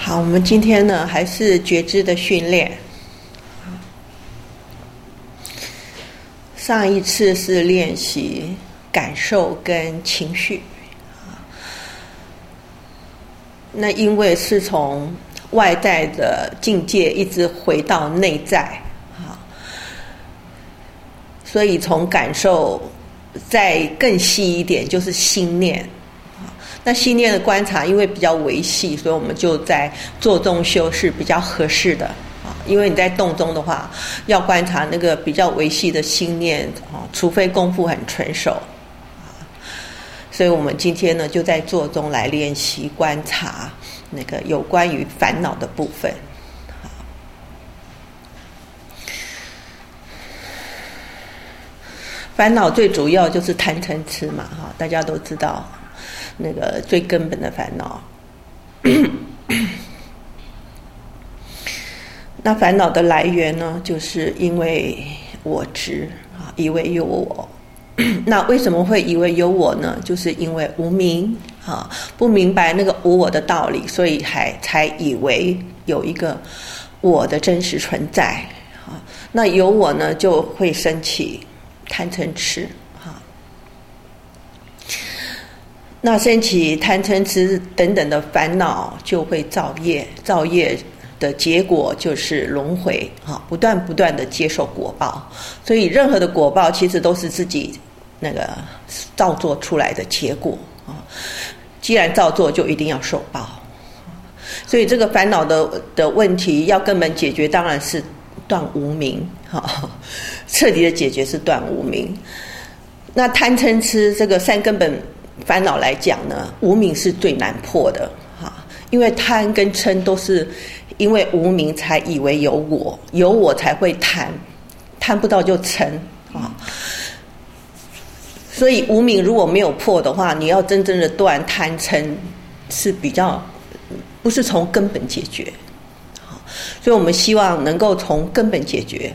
好，我们今天呢还是觉知的训练。上一次是练习感受跟情绪，那因为是从外在的境界一直回到内在，所以从感受再更细一点就是心念。那心念的观察因为比较微细，所以我们就在坐中修是比较合适的。因为你在动中的话，要观察那个比较微细的心念，除非功夫很纯熟。所以我们今天呢就在坐中来练习观察那个有关于烦恼的部分。烦恼最主要就是贪嗔痴嘛，大家都知道那个最根本的烦恼。那烦恼的来源呢，就是因为我执，以为有我。那为什么会以为有我呢？就是因为无明，不明白那个无我的道理，所以才以为有一个我的真实存在。那有我呢，就会升起贪嗔痴。那升起贪嗔痴等等的烦恼，就会造业，造业的结果就是轮回，不断的接受果报。所以任何的果报其实都是自己那个造作出来的结果。既然造作，就一定要受报。所以这个烦恼的问题要根本解决，当然是断无明，彻底的解决是断无明。那贪嗔痴这个三根本烦恼来讲呢，无明是最难破的，因为贪跟嗔都是因为无明才以为有我，有我才会贪，贪不到就嗔啊。所以无明如果没有破的话，你要真正的断贪嗔是比较不是从根本解决。所以我们希望能够从根本解决。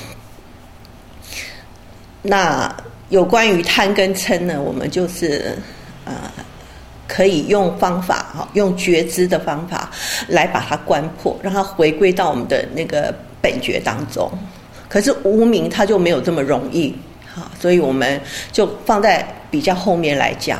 那有关于贪跟嗔呢，我们就是可以用方法，用觉知的方法来把它观破，让它回归到我们的那个本觉当中。可是无明它就没有这么容易，所以我们就放在比较后面来讲。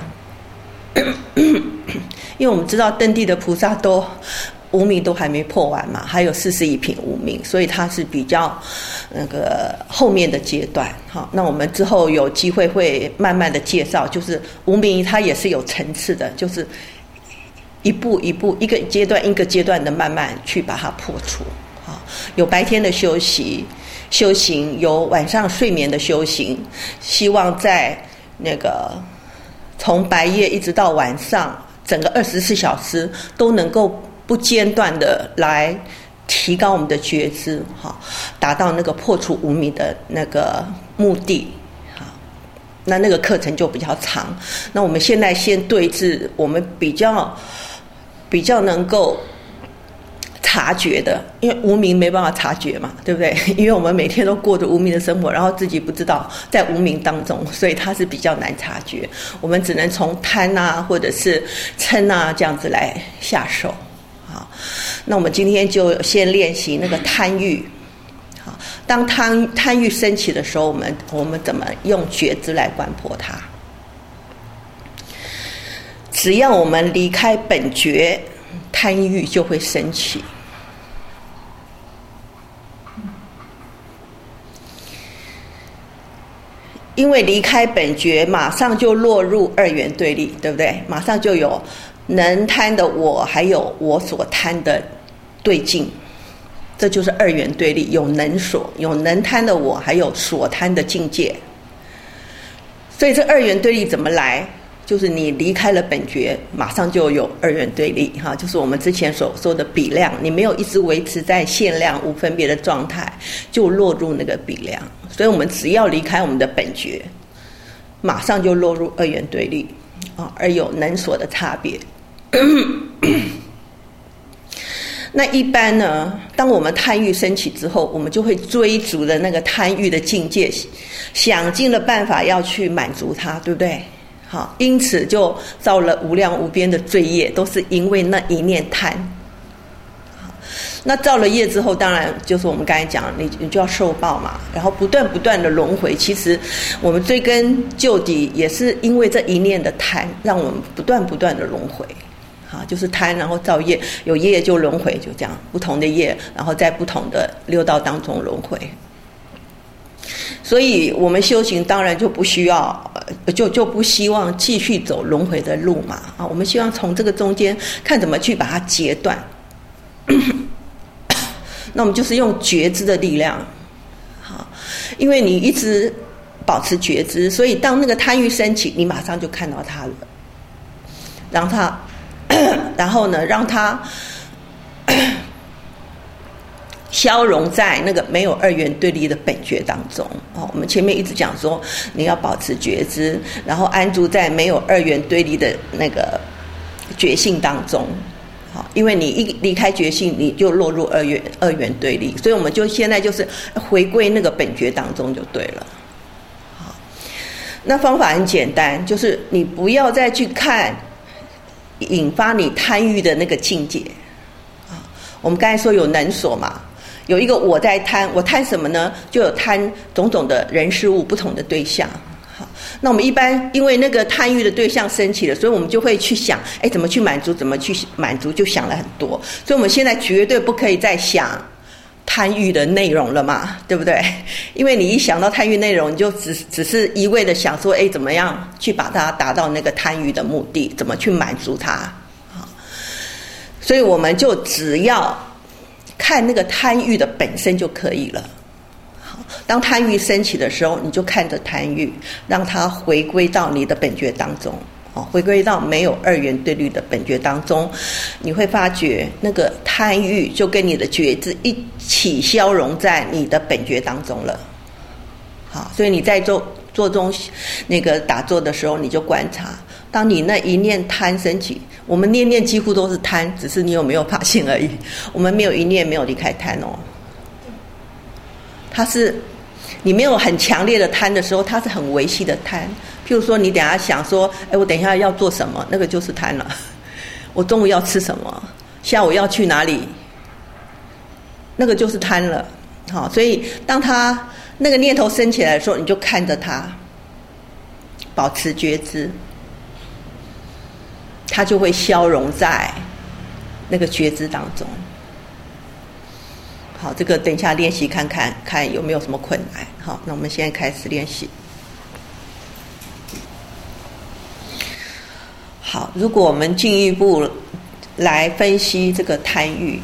因为我们知道登地的菩萨都无明都还没破完嘛，还有41品无明，所以它是比较那个后面的阶段。那我们之后有机会会慢慢的介绍，就是无明它也是有层次的，就是一步一步一个阶段一个阶段的慢慢去把它破除。有白天的修行，有晚上睡眠的修行，希望在那个从白夜一直到晚上整个24小时都能够不间断的来提高我们的觉知，达到那个破除无明的那个目的。那个课程就比较长。那我们现在先对治我们比较能够察觉的，因为无明没办法察觉嘛，对不对？因为我们每天都过着无明的生活，然后自己不知道在无明当中，所以它是比较难察觉。我们只能从贪或者是嗔这样子来下手。那我们今天就先练习那个贪欲。当贪欲升起的时候，我们怎么用觉知来观破它？只要我们离开本觉，贪欲就会升起。因为离开本觉，马上就落入二元对立，对不对？马上就有能贪的我，还有我所贪的对境，这就是二元对立。有能贪的我，还有所贪的境界。所以这二元对立怎么来？就是你离开了本觉，马上就有二元对立，就是我们之前所说的比量，你没有一直维持在限量无分别的状态，就落入那个比量。所以我们只要离开我们的本觉，马上就落入二元对立，而有能所的差别。那一般呢，当我们贪欲升起之后，我们就会追逐的那个贪欲的境界，想尽了办法要去满足它，对不对？因此就造了无量无边的罪业，都是因为那一念贪。 那造了业之后，当然就是我们刚才讲，你就要受报嘛，然后不断的轮回。其实我们追根究底，也是因为这一念的贪，让我们不断的轮回。就是贪，然后造业，有业就轮回，就这样不同的业，然后在不同的六道当中轮回。所以我们修行当然就不需要，就不希望继续走轮回的路嘛。我们希望从这个中间看怎么去把它截断。那我们就是用觉知的力量，因为你一直保持觉知，所以当那个贪欲升起，你马上就看到它了，然后呢，让它消融在那个没有二元对立的本觉当中。我们前面一直讲说，你要保持觉知，然后安住在没有二元对立的那个觉性当中。因为你一离开觉性，你就落入二元对立，所以我们就现在就是回归那个本觉当中就对了。那方法很简单，就是你不要再去看引发你贪欲的那个境界。我们刚才说有能所嘛，有一个我在贪，我贪什么呢？就有贪种种的人事物不同的对象。那我们一般因为那个贪欲的对象升起了，所以我们就会去想，怎么去满足，就想了很多。所以我们现在绝对不可以再想贪欲的内容了嘛，对不对？因为你一想到贪欲内容，你就只是一味的想说，怎么样去把它达到那个贪欲的目的，怎么去满足它。所以我们就只要看那个贪欲的本身就可以了。当贪欲升起的时候，你就看着贪欲，让它回归到你的本觉当中，回归到没有二元对立的本觉当中，你会发觉那个贪欲就跟你的觉知一起消融在你的本觉当中了。所以你在做中那个打坐的时候，你就观察，当你那一念贪升起，我们念念几乎都是贪，只是你有没有发现而已。我们没有一念没有离开贪哦。它是你没有很强烈的贪的时候，它是很微细的贪。譬如说你等一下想说，我等一下要做什么，那个就是贪了。我中午要吃什么，下午要去哪里，那个就是贪了。所以当它那个念头升起来的时候，你就看着它，保持觉知，它就会消融在那个觉知当中。好，这个等一下练习看有没有什么困难。好，那我们现在开始练习。好，如果我们进一步来分析这个贪欲，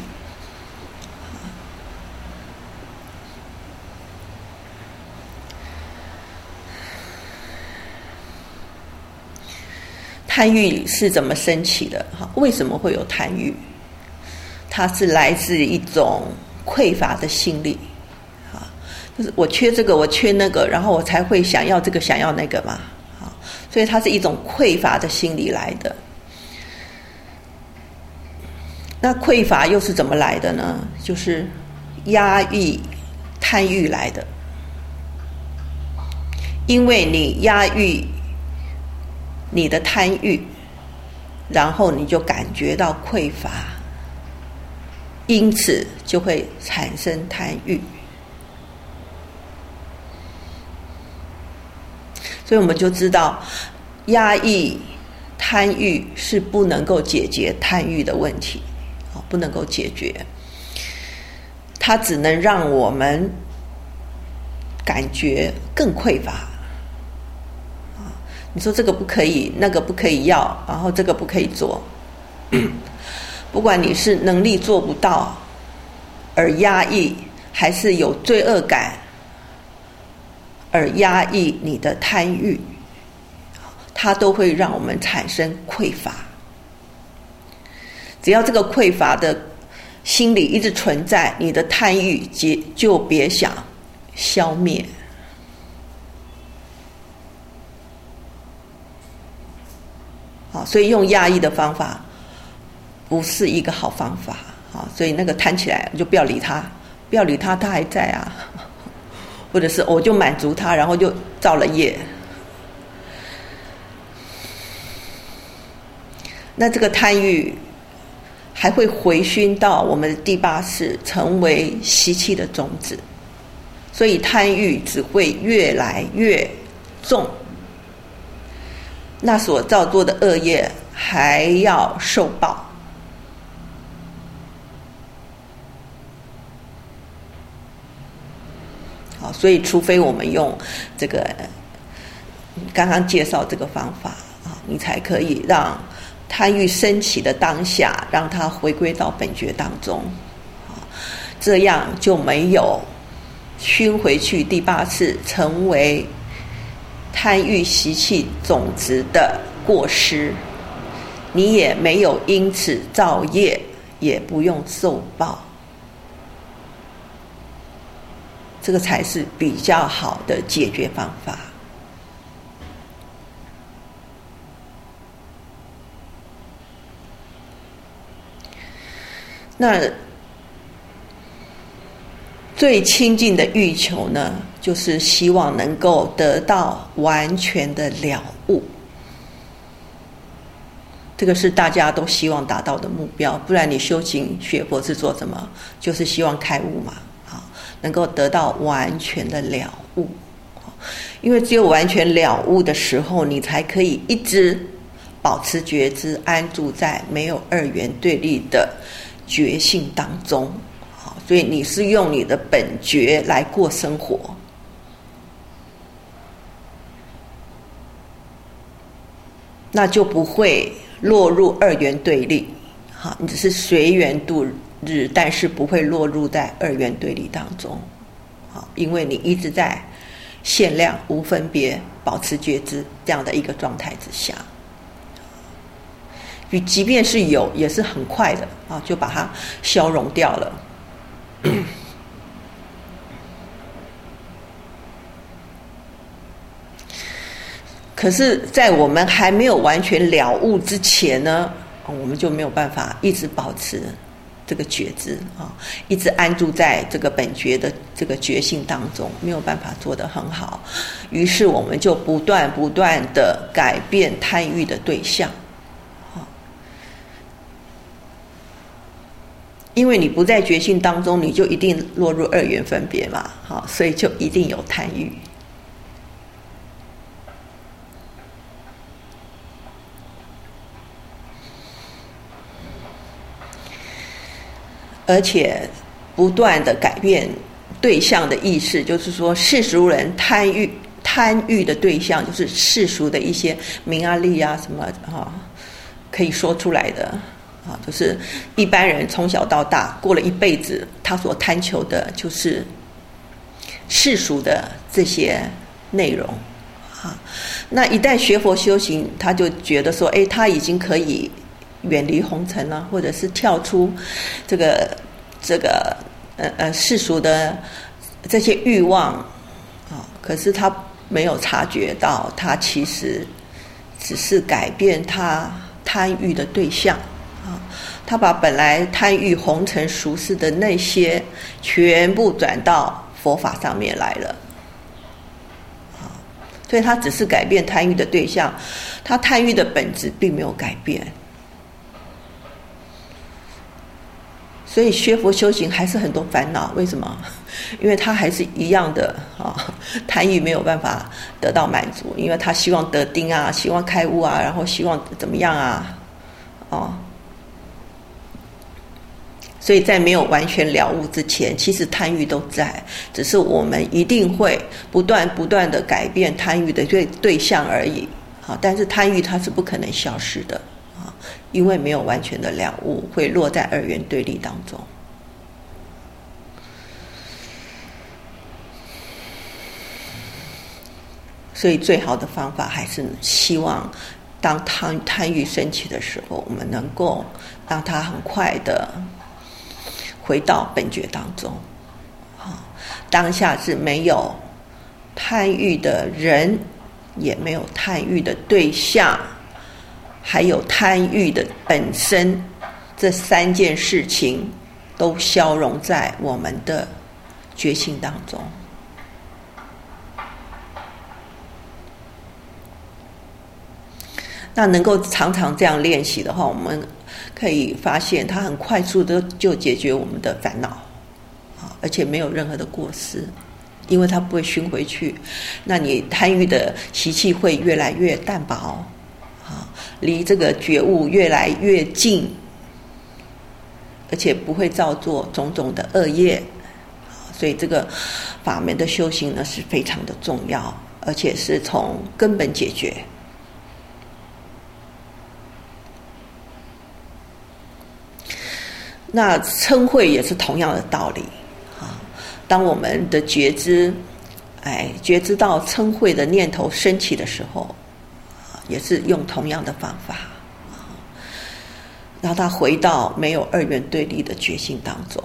贪欲是怎么升起的？为什么会有贪欲？它是来自一种匮乏的心理，就是我缺这个，我缺那个，然后我才会想要这个，想要那个嘛。所以它是一种匮乏的心理来的。那匮乏又是怎么来的呢？就是压抑贪欲来的。因为你压抑你的贪欲，然后你就感觉到匮乏，因此就会产生贪欲。所以我们就知道，压抑贪欲是不能够解决贪欲的问题，不能够解决，它只能让我们感觉更匮乏。你说这个不可以，那个不可以要，然后这个不可以做，不管你是能力做不到而压抑，还是有罪恶感而压抑你的贪欲，它都会让我们产生匮乏。只要这个匮乏的心理一直存在，你的贪欲就别想消灭。所以用压抑的方法不是一个好方法。所以那个贪起来就不要理他，不要理他，他还在啊。或者是我就满足他，然后就造了业。那这个贪欲还会回熏到我们的第八识，成为习气的种子，所以贪欲只会越来越重，那所造作的恶业还要受报。好，所以除非我们用这个刚刚介绍这个方法啊，你才可以让贪欲升起的当下，让它回归到本觉当中，这样就没有熏回去第八识成为贪欲习气种子的过失，你也没有因此造业，也不用受报。这个才是比较好的解决方法。那最亲近的欲求呢，就是希望能够得到完全的了悟，这个是大家都希望达到的目标，不然你修行学佛是做什么？就是希望开悟嘛，能够得到完全的了悟。因为只有完全了悟的时候，你才可以一直保持觉知，安住在没有二元对立的觉性当中。所以你是用你的本觉来过生活，那就不会落入二元对立。你只是随缘度日，但是不会落入在二元对立当中。因为你一直在限量无分别保持觉知这样的一个状态之下，即便是有，也是很快的就把它消融掉了。可是在我们还没有完全了悟之前呢，我们就没有办法一直保持这个觉知一直安住在这个本觉的这个觉性当中，没有办法做得很好。于是我们就不断的改变贪欲的对象，因为你不在觉性当中，你就一定落入二元分别嘛，所以就一定有贪欲。而且不断的改变对象的意识，就是说世俗人贪欲的对象就是世俗的一些名啊利啊什么可以说出来的就是一般人从小到大过了一辈子，他所贪求的就是世俗的这些内容那一旦学佛修行，他就觉得说他已经可以远离红尘了，或者是跳出这个世俗的这些欲望可是他没有察觉到，他其实只是改变他贪欲的对象他把本来贪欲红尘俗世的那些全部转到佛法上面来了所以他只是改变贪欲的对象，他贪欲的本质并没有改变。所以学佛修行还是很多烦恼，为什么？因为他还是一样的贪欲没有办法得到满足，因为他希望得定啊，希望开悟啊，然后希望怎么样啊所以在没有完全了悟之前，其实贪欲都在，只是我们一定会不断的改变贪欲的对象而已但是贪欲它是不可能消失的因为没有完全的了悟，会落在二元对立当中。所以最好的方法还是希望当贪欲升起的时候，我们能够让它很快的回到本觉当中当下是没有贪欲的人，也没有贪欲的对象，还有贪欲的本身，这三件事情都消融在我们的觉性当中。那能够常常这样练习的话，我们可以发现它很快速的就解决我们的烦恼，而且没有任何的过失，因为它不会熏回去。那你贪欲的习气会越来越淡薄，离这个觉悟越来越近，而且不会造作种种的恶业。所以这个法门的修行呢是非常的重要，而且是从根本解决。那嗔恚也是同样的道理啊。当我们的觉知到嗔恚的念头升起的时候，也是用同样的方法，让它回到没有二元对立的觉性当中。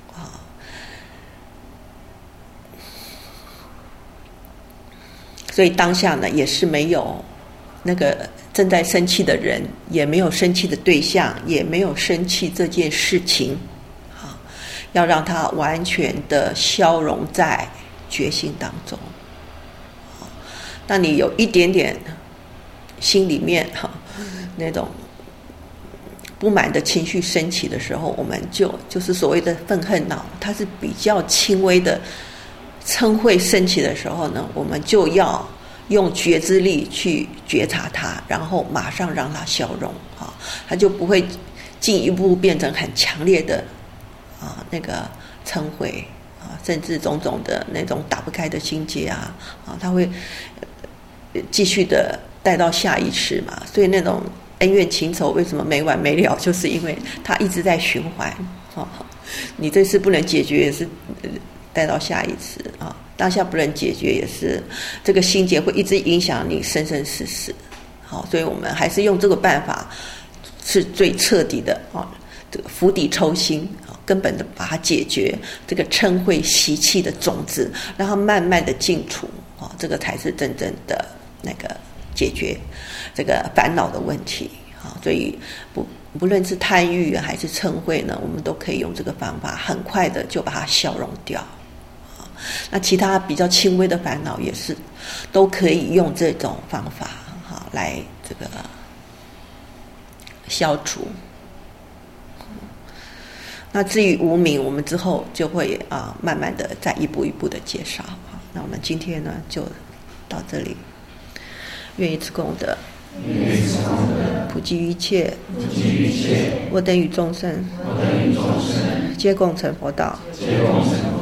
所以当下呢，也是没有那个正在生气的人，也没有生气的对象，也没有生气这件事情，要让它完全的消融在觉性当中。当你有一点点心里面那种不满的情绪升起的时候，我们就是所谓的愤恨恼，它是比较轻微的。嗔恚升起的时候呢，我们就要用觉知力去觉察它，然后马上让它消融，它就不会进一步变成很强烈的那个嗔恚甚至种种的那种打不开的心结它会继续的带到下一次嘛。所以那种恩怨情仇为什么没完没了，就是因为它一直在循环你这次不能解决，也是带到下一次当下不能解决，也是这个心结会一直影响你生生世世。所以我们还是用这个办法是最彻底的这个釜底抽薪，根本的把它解决这个嗔恚习气的种子，让它慢慢的净除这个才是真正的那个解决这个烦恼的问题。所以不论是贪欲还是嗔恚呢，我们都可以用这个方法很快的就把它消融掉。那其他比较轻微的烦恼也是都可以用这种方法来这个消除。那至于无明，我们之后就会慢慢的再一步一步的介绍。那我们今天呢就到这里，愿以此功德普济于一切，我等与众生皆共成佛道。